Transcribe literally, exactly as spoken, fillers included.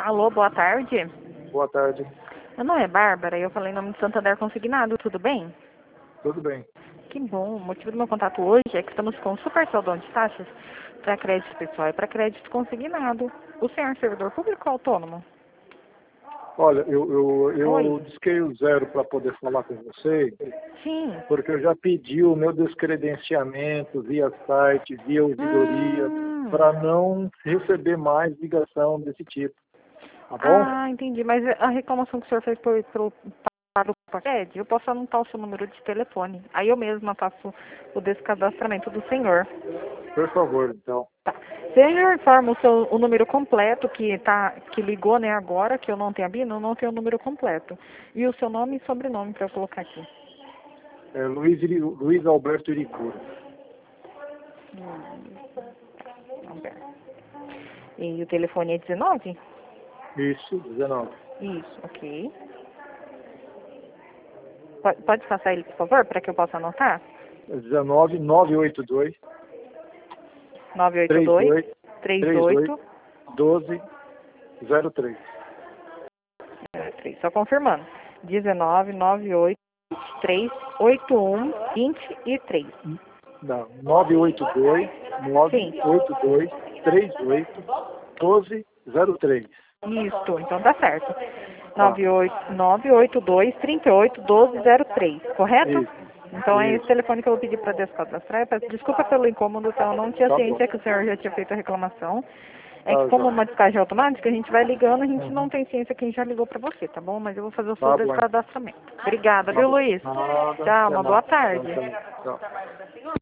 Alô, boa tarde. Boa tarde. Meu nome é Bárbara e eu falei em nome de Santander Consignado, tudo bem? Tudo bem. Que bom. O motivo do meu contato hoje é que estamos com super saldão de taxas para crédito pessoal e para crédito consignado. O senhor é servidor público ou autônomo? Olha, eu, eu, eu Oi. disquei o zero para poder falar com você, Sim. porque eu já pedi o meu descredenciamento via site, via ouvidoria, Hum. para não receber mais ligação desse tipo. Tá bom? Ah, entendi. Mas a reclamação que o senhor fez por, por, para o paquete, eu posso anotar o seu número de telefone. Aí eu mesma faço o descadastramento do senhor. Por favor, então. Tá. Você informa o, seu, o número completo que, tá, que ligou, né, agora, que eu não tenho a BIN, eu não tenho o número completo. E o seu nome e sobrenome para eu colocar aqui. É Luiz, Iri- Luiz Alberto Iricura. Hum, e o telefone é dezenove? Isso, dezenove. Isso, ok. Pode, pode passar ele, por favor, para que eu possa anotar? É dezenove, nove oito dois, nove oito trinta e dois, oito, trinta e trinta e oito, oito, doze, zero três. três. Só confirmando. dezenove, noventa e oito, três, oito um, vinte e três. Não, nove oito dois, nove Sim. oito dois, três oito, doze, zero três. Isso, então tá certo. Tá, nove oito nove oito dois, trinta e oito, doze, zero três, correto? isso, Então é esse isso, telefone que eu vou pedir para descadastrar. Eu peço desculpa pelo incômodo, então eu não tinha tá bom, ciência que o senhor já tinha feito a reclamação. É que tá como jóia. uma descagem automática, a gente vai ligando, a gente não Uhum. tem ciência quem já ligou para você, tá bom? Mas eu vou fazer o seu Tá bom, então. descadastramento. Obrigada, Tá viu, bom. Luiz? Nada, Tchau, até uma boa mais. Tchau, tarde. tchau. Tchau.